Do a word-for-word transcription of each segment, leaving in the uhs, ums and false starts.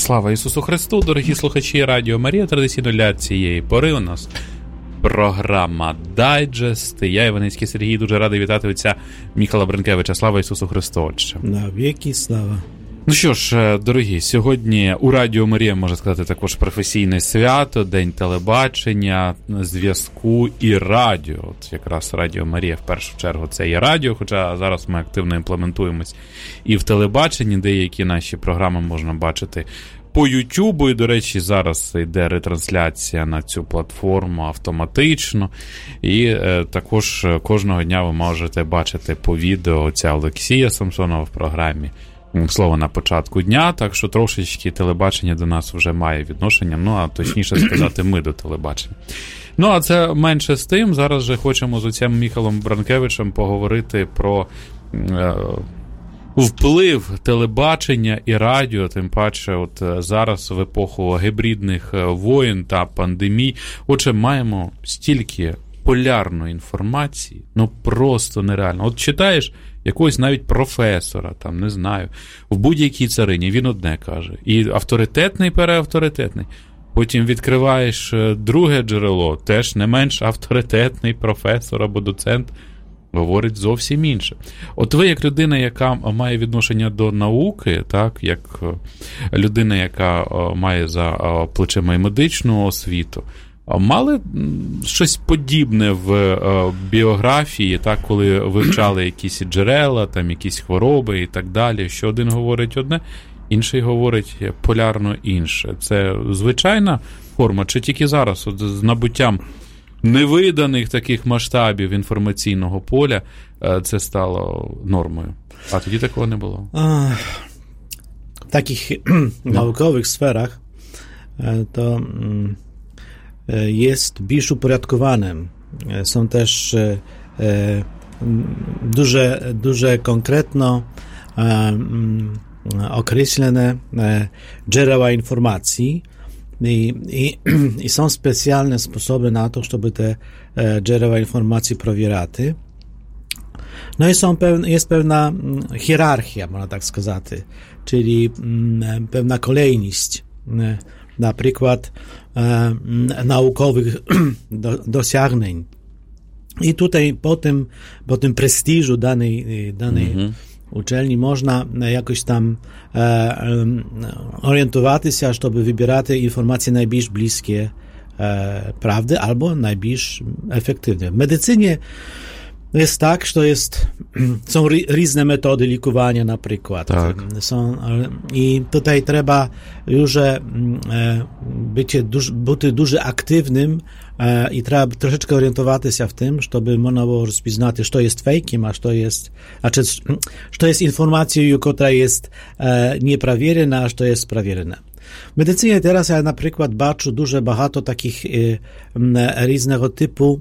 Слава Ісусу Христу, дорогі слухачі Радіо Марія. Традиційно для цієї пори у нас програма «Дайджест». Я, Іваницький Сергій, дуже радий вітати отця Міхала Бринкевича. Слава Ісусу Христу, отче. На віки слава. Ну що ж, дорогі, сьогодні у Радіо Марія, можна сказати, також професійне свято, День телебачення, зв'язку і радіо. От якраз Радіо Марія в першу чергу це є радіо, хоча зараз ми активно імплементуємось і в телебаченні, деякі наші програми можна бачити по Ютубу, і, до речі, зараз йде ретрансляція на цю платформу автоматично, і е, також кожного дня ви можете бачити по відео отця Олексія Самсонова в програмі «Слово на початку дня», так що трошечки телебачення до нас вже має відношення, ну, а точніше сказати, ми до телебачення. Ну, а це менше з тим, зараз же хочемо з отцем Міхалом Бранкевичем поговорити про е, вплив телебачення і радіо, тим паче от зараз в епоху гібридних воєн та пандемій. Отже, маємо стільки полярної інформації, ну просто нереально. От читаєш якогось навіть професора, там, не знаю, в будь-якій царині, він одне каже. І авторитетний переавторитетний. Потім відкриваєш друге джерело, теж не менш авторитетний професор або доцент, говорить зовсім інше. От ви, як людина, яка має відношення до науки, так, як людина, яка має за плечима і медичну освіту, мали щось подібне в біографії, так, коли вивчали якісь джерела, там якісь хвороби і так далі, що один говорить одне, інший говорить полярно інше. Це звичайна форма, чи тільки зараз, от, з набуттям невиданих таких масштабів інформаційного поля, це стало нормою? А тоді такого не було. А, в таких наукових сферах to jest більш упорядкованим. Są też дуже, дуже конкретно określone źródła informacji i, i, i są specjalne sposoby na to, żeby te źródła informacji провіряти. No i są pełne, jest pewna hierarchia, można tak сказати, czyli pewna kolejność, na przykład e, naukowych do, dosięgnięć. I tutaj po tym, po tym prestiżu danej, danej mm-hmm. uczelni można jakoś tam e, orientować się, żeby wybierać informacje najbliż bliskie e, prawdy albo najbliż efektywne. W medycynie jest tak, że jest, są różne metody likowania na przykład. Tak. Są, i tutaj trzeba już być duży, być duży aktywnym i trzeba troszeczkę orientować się w tym, żeby można było rozpoznać, co jest fejkiem, a co jest, a czy, co jest informacją, która jest nieprawierna, a co jest sprawierna. W medycynie teraz ja na przykład baczę dużo, багато takich różnego typu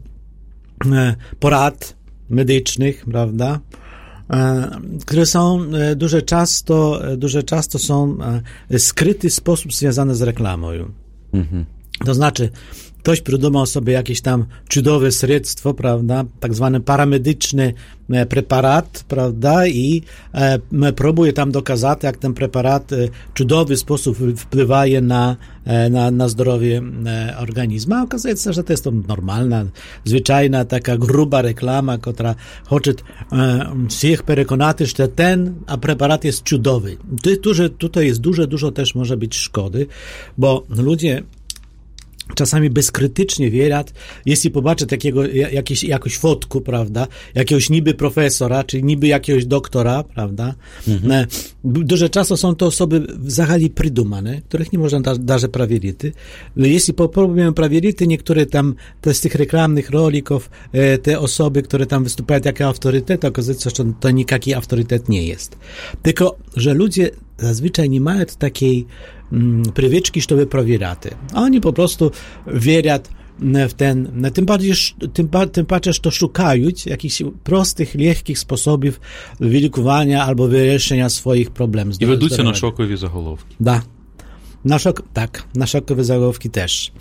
porad medycznych, prawda, które są duże często, duże często są skryty w sposób związany z reklamą. Mhm. To znaczy, ktoś prydumał sobie jakieś tam cudowe sredstwo, prawda, tak zwany paramedyczny preparat, prawda, i e, próbuje tam dokazać, jak ten preparat e, cudowy sposób wpływa na, e, na, na zdrowie e, organizmu. A okazuje się, że to jest to normalna, zwyczajna, taka gruba reklama, która chce e, всіх переконати, że ten a preparat jest cudowy. Tu, tutaj jest dużo, dużo też może być szkody, bo ludzie czasami bezkrytycznie wierzą, jeśli popatrzę takiego, jakieś, jakąś fotku, prawda, jakiegoś niby profesora, czy niby jakiegoś doktora, prawda, mhm. Duże czasu są to osoby zachali prydumane, których nie można da, darze prawierzyć. Jeśli popróbujemy prawierzyć, niektóre tam te z tych reklamnych rolików, te osoby, które tam występują jako autorytet, okazuje się, że to nikaki autorytet nie jest. Tylko, że ludzie zazwyczaj nie mają takiej prywyczki, żeby prawierać. A oni po prostu wierzą w ten, tym bardziej, tym, tym bardziej, że szukają jakichś prostych, lekkich sposobów wylikowania albo wyjaśnienia swoich problemów. I ведуть się na szokowe zaголовki. Da. Na szok, tak, na szokowe zaголовki też.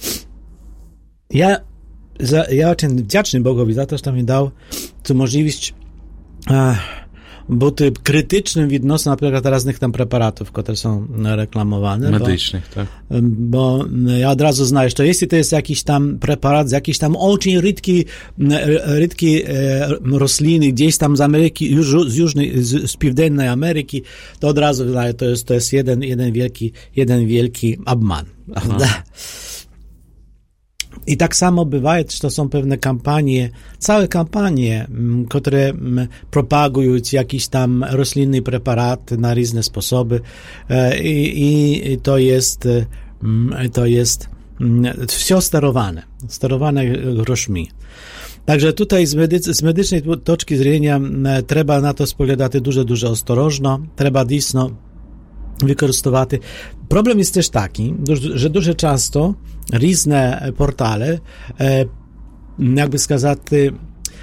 Ja, za, ja jestem wdzięczny Bogowi za to, że mi dał tę możliwość uh, бути критичним відносно, наприклад, різних там препаратів, які są reklamowane. Медичних, bo, так. Bo ja od razu знаю, що jeśli to jest jakiś tam preparat z jakiejś tam очень редкий, редкий rośliny, gdzieś tam z Ameryki, z jużnej, z, z Północnej Ameryki, to od razu znaję, to jest, to jest jeden, jeden wielki, jeden wielki obman. Prawda? I tak samo bywa, że to są pewne kampanie, całe kampanie, które propagują jakieś tam roślinne preparaty na różne sposoby i, i to jest to jest wszystko sterowane, sterowane groszmi. Także tutaj z, medycy, z medycznej toczki widzenia trzeba na to spoglądać дуже, дуже ostrożno, trzeba dійсно використовувати. Problem jest też taki, że дуже часто różne portale, jakby сказати,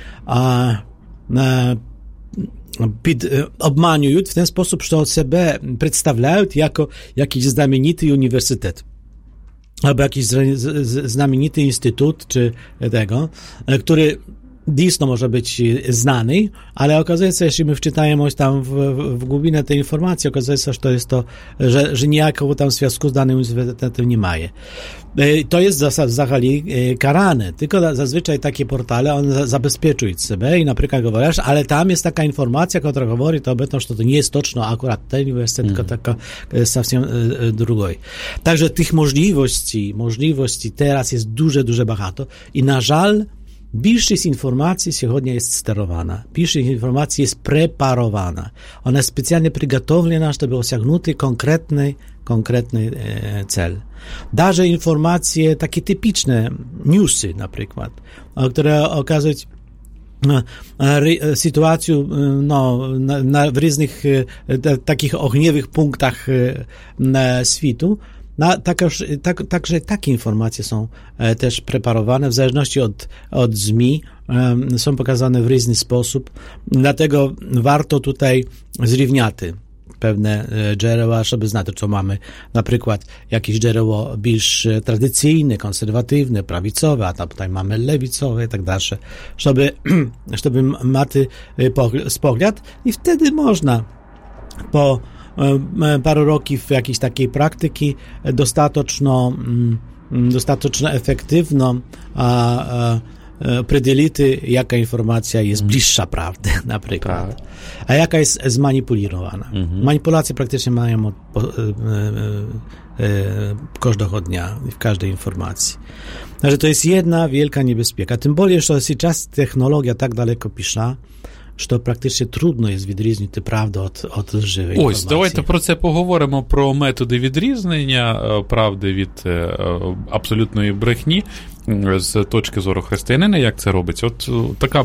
pід, обманюють в ten sposób, że себе представляють jako jakiś znamienity uniwersytet albo jakiś znamienity instytut, czy tego, który dійсно może być znany, ale okazuje się, jeśli my wczytajemy tam w, w głębinę tej informacji, okazuje się, że to jest to, że, że niejako tam związku z danym uniwersytetem nie ma. To jest zagali karane, tylko zazwyczaj takie portale, one zabezpieczują sobie i na przykład mówisz, ale tam jest taka informacja, która mówi to o tym, że to nie jest toczno akurat ten uniwersytet, mm. tylko taka całkiem drugiej. Także tych możliwości, możliwości teraz jest duże, duże багато i na żal większość informacji сегодня jest sterowana. Większość informacji jest preparowana. Ona jest specjalnie przygotowana, żeby osiągnąć konkretny, konkretny e, cel. Даже informacje takie typiczne, newsy na przykład, które okazują sytuację no, na, na, w różnych e, takich ogniwych punktach e, światu. Na, takoż, tak, także takie informacje są e, też preparowane w zależności od, od Z M I, e, są pokazane w różny sposób, dlatego warto tutaj zrówniać pewne źródła, żeby znać, co mamy, na przykład jakieś źródło bardziej tradycyjne, konserwatywne, prawicowe, a tam tutaj mamy lewicowe i tak dalsze, żeby, żeby mieć spogląd i wtedy można po paru roków jakiejś takiej praktyki dostateczno, dostateczno efektywno a, a, определить, jaka informacja jest bliższa prawdy, na przykład, tak. A jaka jest zmanipulowana. Mhm. Manipulacje praktycznie mają od, po, e, e, e, każdego dnia w każdej informacji. Także to jest jedna wielka niebezpieka. Tym bardziej, że teraz technologia tak daleko pisze, що практично трудно є відрізнити правду від, від лживої інформації. Ось, давайте про це поговоримо, про методи відрізнення правди від абсолютної брехні з точки зору християнина, як це робиться. От така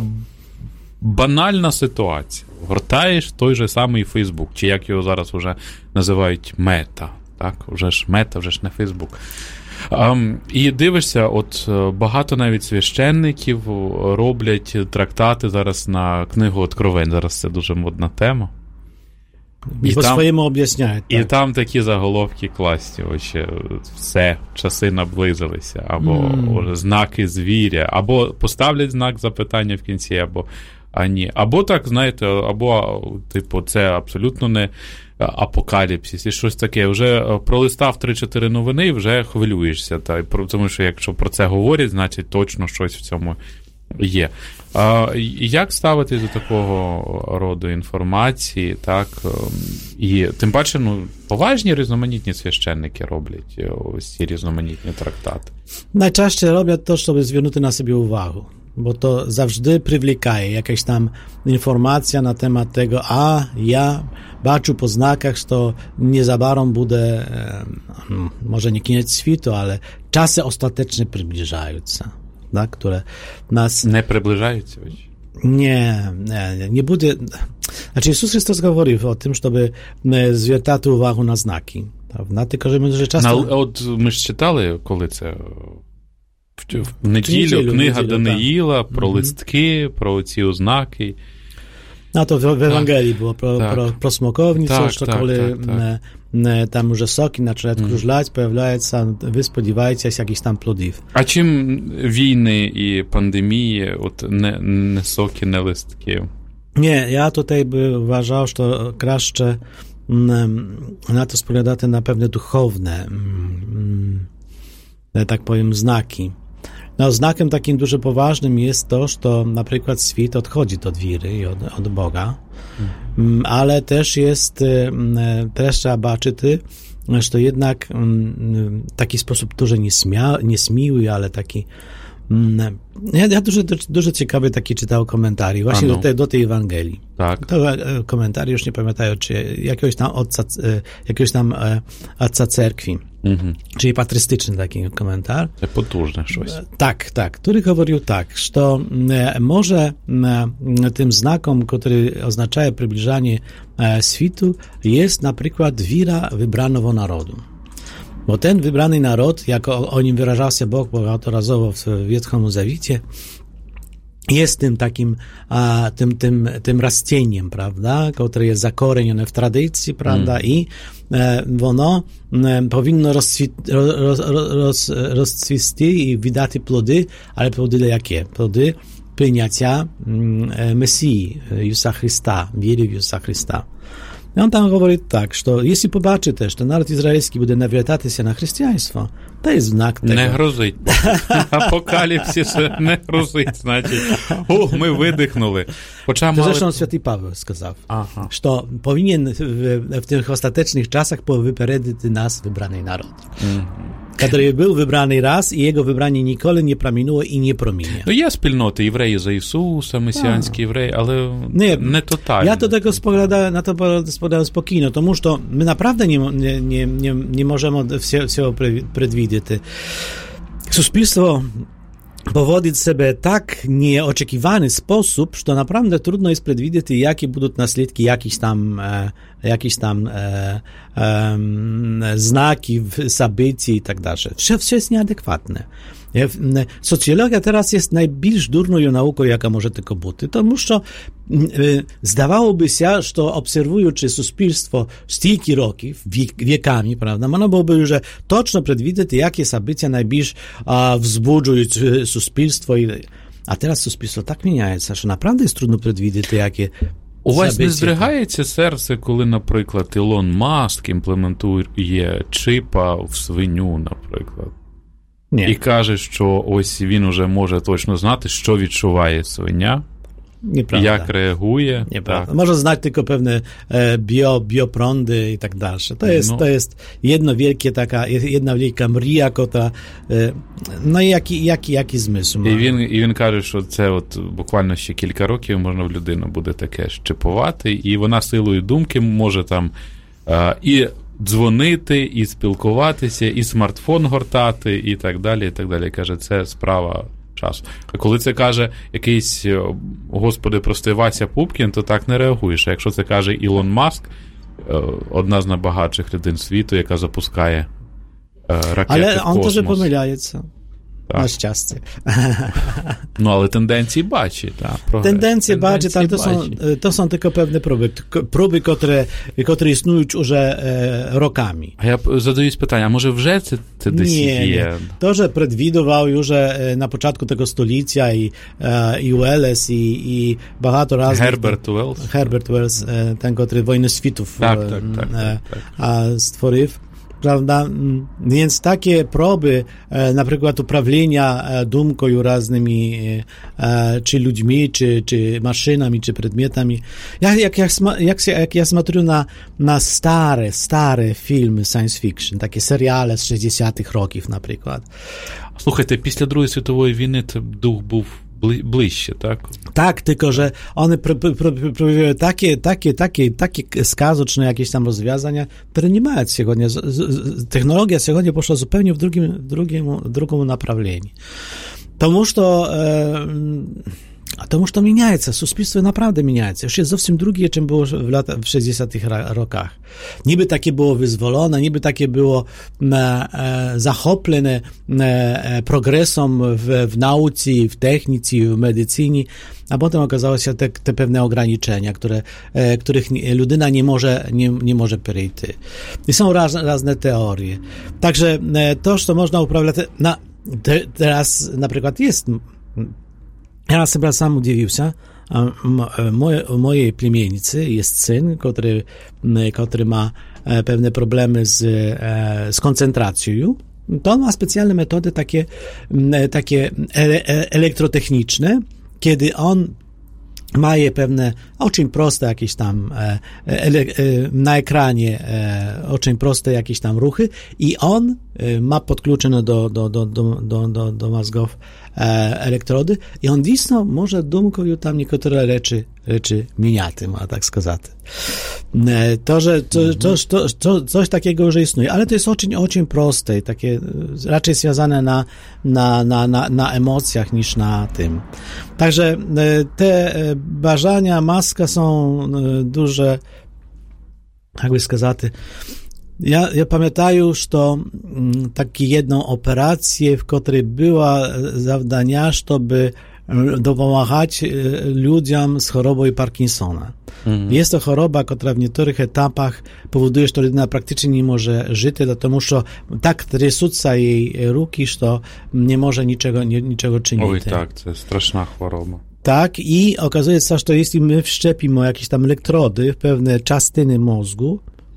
банальна ситуація. Гортаєш той же самий Фейсбук, чи як його зараз вже називають мета. Так, вже ж мета, вже ж не Фейсбук. Um, і дивишся, от багато навіть священників роблять трактати зараз на книгу Откровень. Зараз це дуже модна тема. І, і по-своєму об'ясняють. І там такі заголовки класні. Ось, все, часи наблизилися. Або mm. знаки звіря. Або поставлять знак запитання в кінці, або а ні. Або так, знаєте, або, типу, це абсолютно не апокаліпсис і щось таке. Вже пролистав три-чотири новини і вже хвилюєшся. Та, тому що якщо про це говорять, значить точно щось в цьому є. А, як ставитись до такого роду інформації, так? І тим паче, ну, поважні різноманітні священники роблять ось ці різноманітні трактати. Найчастіше роблять то, щоб звернути на себе увагу. Bo to zawsze przywlekaje jakaś tam informacja na temat tego, a ja baczę po znakach, że to niezabawem będzie, może nie koniec świtu, ale czasy ostateczne przybliżają się, tak, które nas... Nie przybliżają się? Nie, nie, nie będzie... Znaczy Jezus Chrystus mówił o tym, żeby zwracać uwagę na znaki, prawda? Tylko, że my że często... Na, od, my ж читали, коли це... В неділю, неділю книга неділю, Даниїла, про mm-hmm. листки, про ці ознаки. No to w, w Ewangelii było pro, tak. pro, pro smokownicę, tak, że tak, kiedy tak, tak. Ne, tam już soki zaczynają mm. krużlać, pojawiają się, wy spodziewajcie się jakichś tam plodów. A czym wojny i pandemie, od ne, ne soki, ne listki? Nie, ja tutaj by uważał, że краще na to spoglądać na pewne duchowne, tak powiem, znaki. No, znakiem takim дуже poważnym jest to, że na przykład świat odchodzi od wiry i od, od Boga, hmm. ale też jest, też trzeba baczyć, że to jednak taki sposób дуже niesmiły, ale taki Ja, ja дуже, дуже цікавий такі читав коментарі, właśnie do tej, do tej Ewangelii. Tak. To komentarz, już nie pamiętają, czy jakiegoś tam ojca, jakiegoś tam ojca cerkwi, mhm. czyli patrystyczny taki komentarz. Potężne coś. Tak, tak, który mówił tak, że może tym znakom, który oznacza przybliżanie świtu, jest na przykład wiara wybranego narodu. Bo ten wybrany naród, jak o, o nim wyrażał się Bóg bogaatorazowo w Wietchom Zawicie, jest tym takim, a, tym, tym, tym rastnieniem, prawda, które jest zakorzenione w tradycji, prawda, mm. i e, ono e, powinno rozcwісти i wydać plody, ale plody jakie? Plody przyjęcia e, Mesji, Jezusa Chrysta, wiary w Jezusa Chrysta. I on tam mówi tak, że jeśli pobaczy też, że naród izraelski będzie nawracać się na chrześcijaństwo, to jest znak tego. Не грузить. Апокаліпсис не грузить, значить. О, ми видихнули. Хоча мали... Zresztą święty Paweł сказав, Aha. że powinien w, w tych ostatecznych czasach wyperedzić nas wybrany naród. Mm. Który był wybrany raz i jego wybranie nikogo nie promieniło i nie promienia. No є спільноти євреї за Ісуса, месіанські євреї, але nie, не тотально. Ja to tego spoglądam, na to spoglądam spokojnie, тому że my naprawdę nie, nie, nie, nie, nie możemy wszystkiego przewidzieć. Суспільство powodzi sobie tak nieoczekiwany sposób, że naprawdę trudno jest przewidzieć, jakie będą naslідki jakichś tam, e, jakichś tam e, e, znaki, sabyci i tak dalej. Wszystko jest nieadekwatne. Socjologia teraz jest najbardziej durną nauką, jaka może tylko być. Тому що zdawałoby się, że obserwując suspilstwo stільки років, wiekami, prawda, można byłoby już точно przewidzieć, jakie sabycia najbardziej wzbudzają suspilstwo. A teraz suspilstwo tak zmienia się, że naprawdę jest trudno przewidzieć, jakie У вас не здригається серце, коли, наприклад, Ілон Маск імплементує чипа в свиню, наприклад? Ні. І каже, що ось він уже може точно знати, що відчуває свиня, Nieprawda. jak reaguje. Nieprawda. Tak. Może znać tylko pewne bio, bioprądy i tak dalej. To jest, no. to jest jedno wielkie taka, jedna wielka mrія, котра, no i jaki, jaki, jaki zmysł ma. І він, і він каже, що це от буквально ще кілька років можна в людину буде таке щипувати, і вона силою думки може там а, і дзвонити, і спілкуватися, і смартфон гортати, і так далі, і так далі. Каже, це справа часу. А коли це каже якийсь, господи, прости, Вася Пупкін, то так не реагуєш. А якщо це каже Ілон Маск, одна з найбагатших людей світу, яка запускає ракети але в космос. Але він теж помиляється. На щастя. No, ale tendencje baci, tak. Tendencje baci, ale to są, to są tylko pewne próby, próby, które, które istnieją już e, rokami. A ja zadaję pytanie, a może w rzece te nie, nie. To, że przewidywał już na początku tego stulecia i, i Wells i, i багато разів. Herbert Wells. Herbert Wells, ten, który Wojnę Świtów tak, tak, tak, tak, tak. stworzył. Prawda? Więc takie próby, na przykład uprawienia dumką różnymi czy ludźmi, czy, czy maszynami, czy przedmiotami. Jak, jak, jak, jak, jak ja смотрю na, na stare, stare filmy science fiction, takie seriale z sześćdziesiątych roków na przykład. Слухайте, після Другої світової війни дух був bliższe, tak? Tak, tylko że one próbują takie, takie, takie, takie skazочne jakieś tam rozwiązania, które nie mają сегодня. Technologia сегодня poszła zupełnie w drugim, drugim, drugim направлении. Тому що A to już to zmieniaється, суспільство naprawdę zmieniaється. Już jest zowsім drugie, czym było w latach, w sześćdziesiątych rokach. Niby takie było wyzwolone, niby takie było e, zachoplone e, progresem w, w nauce, w technice, w medycynie, a potem okazało się te, te pewne ograniczenia, które, e, których ludyna nie może, nie, nie może przejść. I są raz, różne teorie. Także e, to, że można uprawiać, na, te, teraz na przykład jest. Ja sobie sam udziwił się, u mojej plemienicy jest syn, który, który ma pewne problemy z, z koncentracją. To on ma specjalne metody takie, takie elektrotechniczne, kiedy on ma je pewne, очень proste jakieś tam e, e, na ekranie e, очень proste jakieś tam ruchy i on e, ma podключено до, до, до, до, до, до mózgów e, elektrody i on дійсно може думкою там niektóre rzeczy, rzeczy міняти, ma tak сказати. E, to, że to, to, to, to, coś takiego już istnieje, ale to jest очень, очень proste, takie raczej związane na, na, na, na, na emocjach niż na tym. Także te бажання Маска są дуже, як би сказати, я, я пам'ятаю, що такі jedną operację, w której była завдання, żeby допомагати ludziom z chorobą Parkinsona. Mhm. Jest to choroba, która w niektórych etapach powoduje, że людина praktycznie nie może żyć, dlatego że tak трясутся jej ruki, że nie może niczego, niczego czynić. Oj, tak, to jest straszna choroba. Tak, i okazuje się, że jeśli my wszczepimy jakieś tam elektrody w pewne частини mózgu,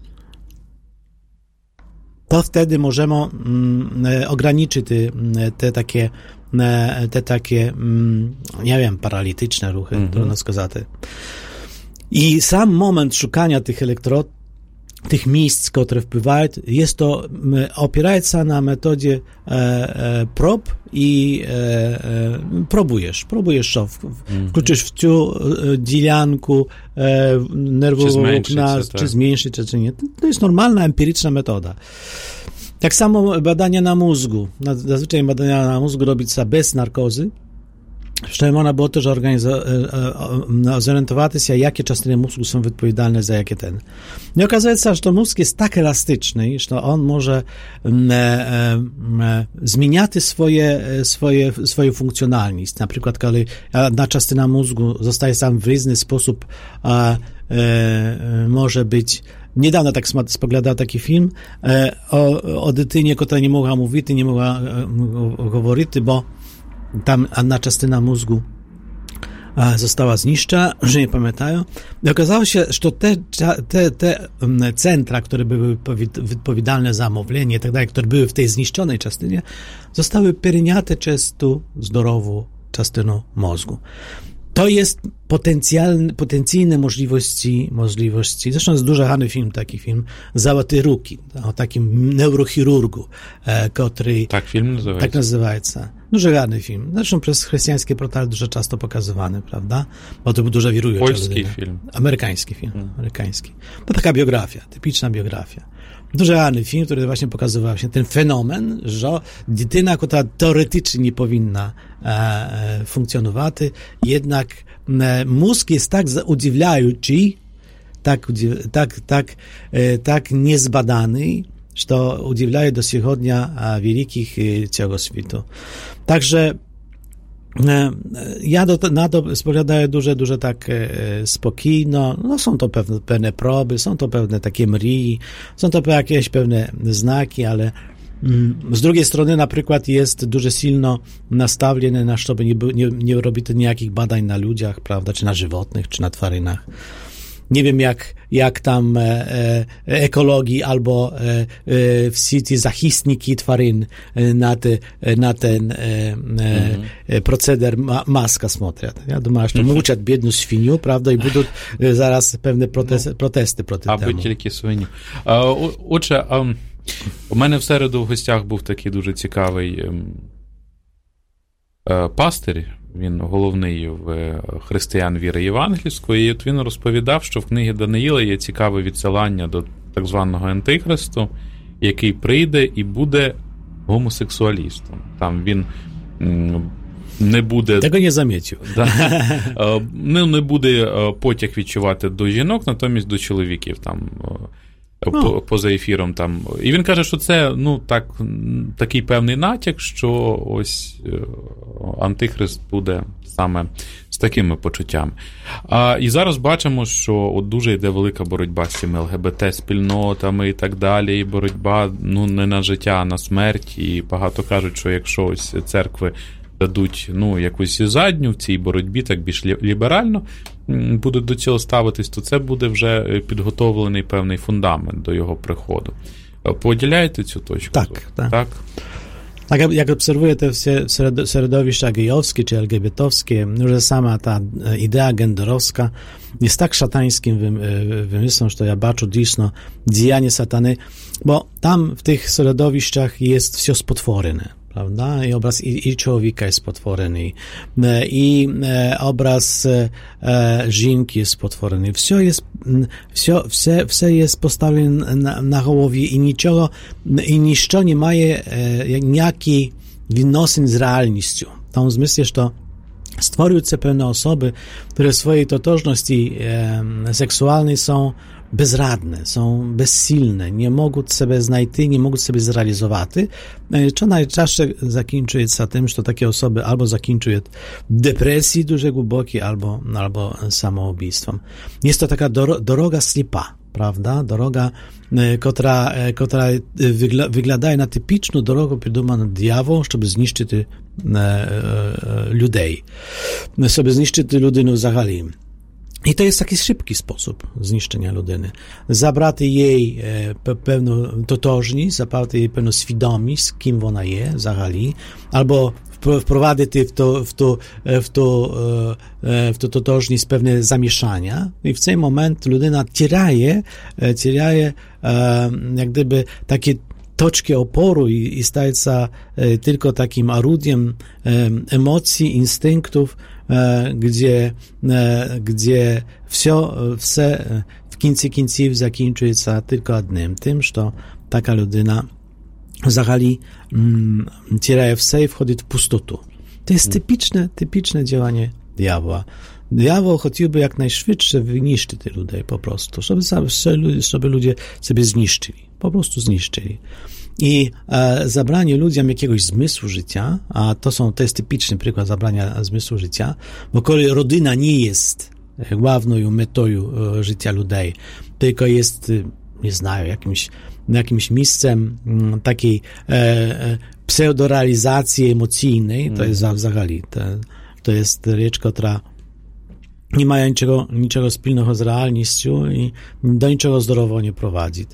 to wtedy możemy mm, ograniczyć te, te takie, te takie, mm, nie wiem, paralityczne ruchy, mm-hmm. trudno сказать. I sam moment szukania tych elektrod, tych miejsc, które wpływają, jest to, opiera się na metodzie e, e, prób i e, e, próbujesz, próbujesz to, wkluczysz w tą e, dzielanku e, nerwową, czy, czy zmniejszyć, czy, czy nie. To jest normalna, empiryczna metoda. Tak samo badania na mózgu. Zazwyczaj badania na mózgu robić się bez narkozy. Що можна було теж зорієнтуватися, які частини mózgu są odpowiedzialne za jakie ten. I okazuje się, że to mózg jest tak elastyczny, że on może e, e, zmieniać swoje, swoje, swoją funkcjonalność. Na przykład, kiedy jedna частина mózgu zostaje sam w różny sposób e, e, może być. Niedawno tak spoglądał taki film e, o, o dytynie, która nie mogła mówić, nie mogła e, mówić, bo tam jedna частина mózgu została zniszczona, że nie pamiętają. I okazało się, że te, te, te centra, które były odpowiedzialne za mówienie i tak dalej, które były w tej zniszczonej частиnie, zostały перейняte przez tą zdrową частину mózgu. To jest potencjalne, potencjalne możliwości, możliwości. Zresztą jest дуже гарний film, taki film Złote ruki, o takim neurochirurgu, e, który... Tak film nazywa Tak nazywa się. Дуже гарний film. Zresztą przez chrześcijańskie portale dużo często pokazywany, prawda? Bo to był dużo wirujący. Polski film. Amerykański film. Hmm. Amerykański. To taka biografia, typiczna biografia. Дуже гарний film, który właśnie pokazywał się ten fenomen, że dziecina, która teoretycznie nie powinna e, e, funkcjonować, jednak e, mózg jest tak udziwniający, tak, tak, tak, e, tak niezbadany, że to udziwnia do сегодня wielkich całego świata. Także e, ja do, na to spoglądam duże, duże tak e, spokojno. No, są to pewne, pewne próby, są to pewne takie mrii, są to jakieś pewne znaki, ale mm, z drugiej strony na przykład jest дуже silno nastawione na to, żeby nie, nie, nie robić nijakich badań na ludziach, prawda, czy na żywotnych, czy na twаринах. Nie wiem, jak, jak tam e, e, ekologii albo e, e, всі ті захисники тварин e, na, te, na ten e, mm-hmm. e, proceder ma, Maska смотрят. Ja думаю, że mm-hmm. muczat biedną świniu, prawda, i będą e, zaraz pewne protesty, no. protesty проти Аби тему. Тільки свині. А, отже, а, у мене в середу в гостях був такий дуже цікавий а, пастир. Він головний в християн віри євангельської, і от він розповідав, що в книгі Даниїла є цікаве відсилання до так званого Антихристу, який прийде і буде гомосексуалістом. Там він не буде... Tego nie zamiecił. Да, не, не буде потяг відчувати до жінок, натомість до чоловіків там... По, поза ефіром там. І він каже, що це, ну, так, такий певний натяк, що ось Антихрист буде саме з такими почуттями. А, і зараз бачимо, що от дуже йде велика боротьба з цими ЛГБТ-спільнотами і так далі, і боротьба, ну, не на життя, а на смерть, і багато кажуть, що якщо ось церкви дадуть, ну, якусь задню в цій боротьбі, так більш ліберально будуть до цього ставитись, то це буде вже підготовлений певний фундамент до його приходу. Поділяєте цю точку? Tak, tak. tak? Tak jak, jak obserwujecie środowiska gejowskie czy el gie be towskie, że sama ta idea genderowska jest tak szatańskim wymysłem, że ja baczę dійсно dzieje satany, bo tam w tych środowiskach jest wszystko spotworne. Prawda? I obraz i, i człowieka jest potworny, i e, obraz e, żynki jest potworny. Wszystko jest, wszystko, wszystko jest postawione na, na głowie i niczego, i niczego nie ma e, niejaki відносин z realnością. W tym zmysle, że to stworzyły się pewne osoby, które w swojej totożności e, seksualnej są bezradne, są bezsilne, nie mogą sobie znajти, nie mogą sobie zrealizować, co najczęściej zakończuje się tym, że takie osoby albo zakończują depresji duże głębokiej, albo, albo samoubójstwem. Jest to taka dro- droga slipa, prawda? Droga, która, która wygla- wygląda na typiczną drogę przydumaną diabłom, żeby zniszczyć e, e, ludzi, żeby zniszczyć ludzi zagali. I to jest taki szybki sposób zniszczenia ludyny. Zabrати jej e, pewną totożność, zabrати jej pewną świadomość, kim ona jest, zagali, albo wprowadzić w to, w to, w to, e, w to totożność pewne zamieszania i w ten moment ludyna cieraje, cieraje e, jak gdyby takie toczki oporu i, i staje się e, tylko takim orudiem e, emocji, instynktów, e, gdzie, e, gdzie wszystko, все w końcu końców zakończuje się tylko jednym, tym, że taka ludyna zagali mm, cieraje все i wchodzi w pustotę. To jest typiczne, typiczne działanie diabła. Diabeł chciałby jak najszybciej wyniszczyć tych ludzi po prostu, żeby, żeby ludzie sobie zniszczyli, po prostu zniszczyli. I e, zabranie ludziom jakiegoś zmysłu życia, a to są, to jest typiczny przykład zabrania zmysłu życia, bo kiedy rodzina nie jest główną metą e, życia ludzi, tylko jest, nie znam, jakimś, jakimś miejscem m, takiej e, e, pseudorealizacji emocyjnej, to jest zagali, to, to jest rzecz, która nie ma niczego, niczego wspólnego z realnością i do niczego zdrowo nie prowadzi.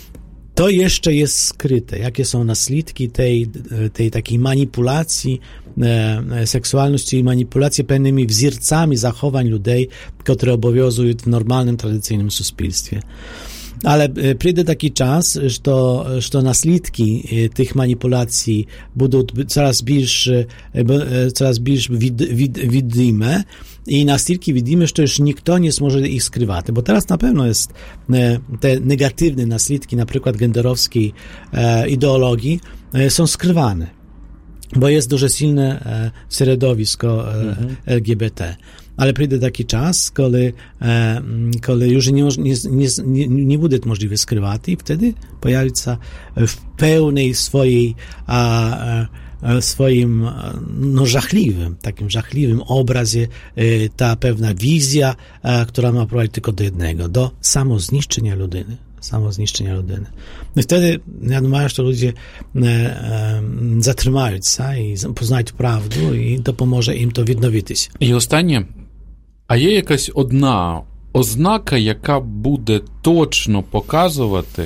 To jeszcze jest skryte, jakie są naslідki tej, tej takiej manipulacji e, seksualności i manipulacji pewnymi wzorcami zachowań ludzi, które obowiązują w normalnym, tradycyjnym społeczeństwie. Ale przyjdzie taki czas, że, to, że to naslідki tych manipulacji będą coraz bardziej, coraz bardziej wid, wid, widzime i naslідki widzimy, że już nikt nie może ich skrywać, bo teraz na pewno jest te negatywne naslідki, na przykład genderowskiej e, ideologii, e, są skrywane, bo jest dużo silne e, środowisko e, mhm. el gie be te. Ale przyjdzie taki czas, kiedy, e, kiedy już nie, nie, nie, nie będzie możliwe skrywać i wtedy pojawi się w pełnej swojej a, a, swoim no, żachliwym, takim żachliwym obrazie e, ta pewna wizja, a, która ma prowadzić tylko do jednego, do samozniszczenia ludyny. samozniszczenia ludyny. No i wtedy, ja думаю, że ludzie e, e, zatrzymają się i poznają prawdę i to pomoże im to відновитись. І останнє, а є якась одна ознака, яка буде точно показувати,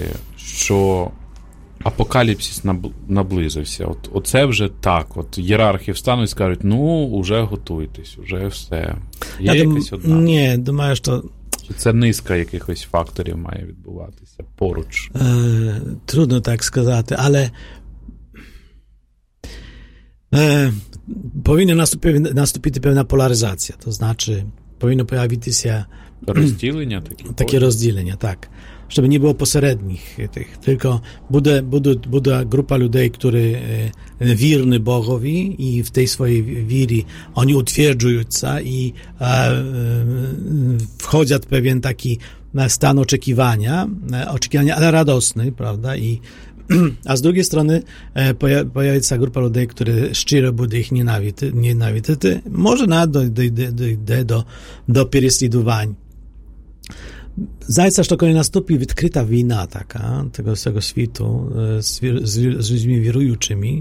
що апокаліпсис наблизився? От, оце вже так, от ієрархи встануть і скажуть, ну, уже готуйтесь, уже все. Є я якась дум... одна? Ні, думаю, що це низка якихось факторів має відбуватися поруч? Е, трудно так сказати, але е, powinna nastąpić, nastąpić pewna polaryzacja, to znaczy powinno pojawić się rozdілення, takie, takie rozdzielenia, tak, żeby nie było pośrednich tych, tylko bude, bude, bude grupa ludzi, którzy e, wierni Bogowi i w tej swojej wierze oni utwierdzają się i e, e, wchodzą w pewien taki stan oczekiwania, oczekiwania, ale radosny, prawda, i a z drugiej strony e, pojawi się grupa ludzi, które szczerze będą ich nienawidzić, nienawidzić. Może nawet dojdzie do, do, do, do prześladowań. Zajca, że kiedy nastąpi odkryta wojna taka, tego, tego światu z, z, z ludźmi wierującymi,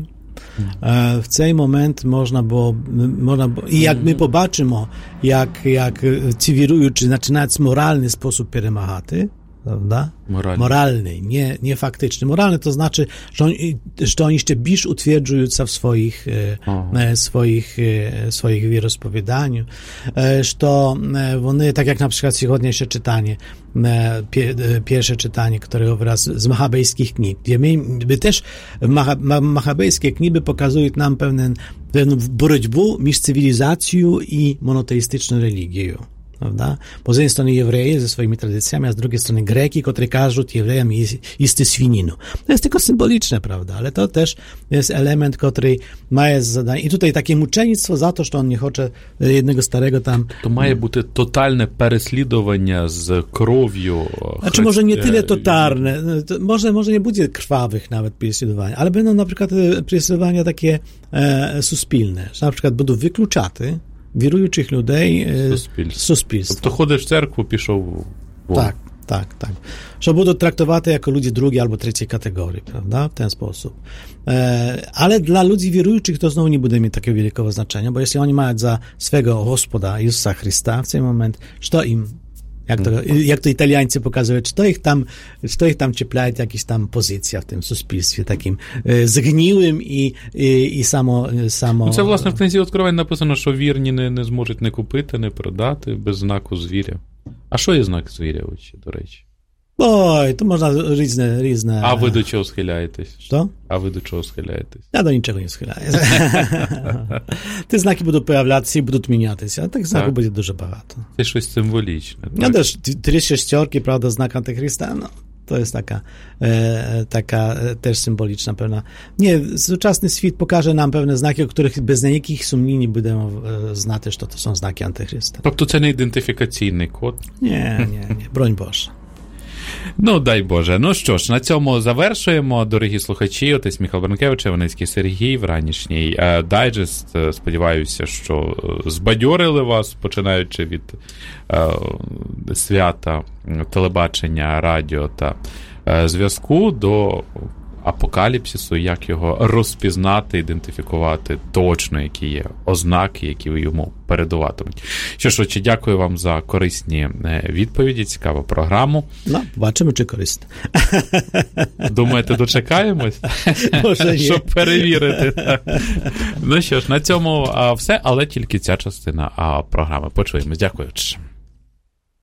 В цей момент можна було, можна було і як ми побачимо, як, як ці віруючі починають з моральний спосіб перемагати, prawda? Moralny. Moralny, nie, nie faktyczny. Moralny to znaczy, że oni, że oni jeszcze biż utwierdzują się w swoich, e, swoich, e, swoich wierospowiadaniu, e, że one, tak jak na przykład dzisiejsze czytanie, e, pie, e, pierwsze czytanie, które wraz z machabejskich knig, gdzie my, my też macha, ma, machabejskie knigy pokazują nam pewną, pewną borotьбу między cywilizacją i monoteistyczną religią. Prawda? Po z jednej strony Jewreje ze swoimi tradycjami, a z drugiej strony Greki, którzy każą Jewrejom isty świninu. To jest tylko symboliczne, prawda? Ale to też jest element, który ma zadanie. I tutaj takie muczenictwo za to, że on nie chce jednego starego tam... To ma być totalne переслідування z krwią. Znaczy może nie tyle totalne, może, może nie będzie krwawych nawet prześladowania, ale będą na przykład prześladowania takie e, suspilne, że na przykład będą wykluczaty wierujących ludzi z суспільства. Тобто ходиш в церкву, пішов вон. Tak, tak, tak. Że będą traktowane jako ludzie drugiej albo trzeciej kategorii, prawda? W ten sposób. E, ale dla ludzi wierujących to znowu nie będzie mieć takiego wielkiego znaczenia, bo jeśli oni mają za swego Gospoda Jezusa Chrysta w ten moment, co im Jak to, jak to Italiańcy pokazują, czy to ich tam, czy to ich tam cieplaje jakaś tam pozycja w tym суспільстві takim e, zgniłym i, i, i samo, samo... Ну, це, власне, в книзі Откровень написано, що вірні не, не зможуть не купити, не продати без знаку звіря. А що є знак звіря, до речі? Oj, to można różne, różne... A wy do czego schylaєтесь? Co? A wy do czego schylaєтесь? Ja do niczego nie schylaję. Te znaki będą pojawiać się i będą zmieniać się, a tych znaków tak będzie dużo bardzo. To jest coś symboliczne. Tak? Ja też, trzy sześciorki, prawda, znak antychrysta, no, to jest taka, e, taka e, też symboliczna pewna... Nie, współczesny świat pokaże nam pewne znaki, o których bez ніяких сумнів nie będą e, znać, że to, to są znaki antychrysta. Тобто це не ідентифікаційний код? Nie, nie, nie, broń Boże. Ну, дай Боже. Ну що ж, на цьому завершуємо. Дорогі слухачі, отець Михайло Брункевич, Іваницький Сергій, вранішній е, дайджест. Сподіваюся, що збадьорили вас, починаючи від е, свята телебачення, радіо та е, зв'язку до апокаліпсису, як його розпізнати, ідентифікувати точно, які є ознаки, які йому передуватимуть. Що ж, отче, дякую вам за корисні відповіді, цікаву програму. Ну, бачимо, чи корисно. Думаєте, дочекаємось? Може, щоб перевірити. Ну що ж, на цьому все, але тільки ця частина програми. Почуємось. Дякую, отче.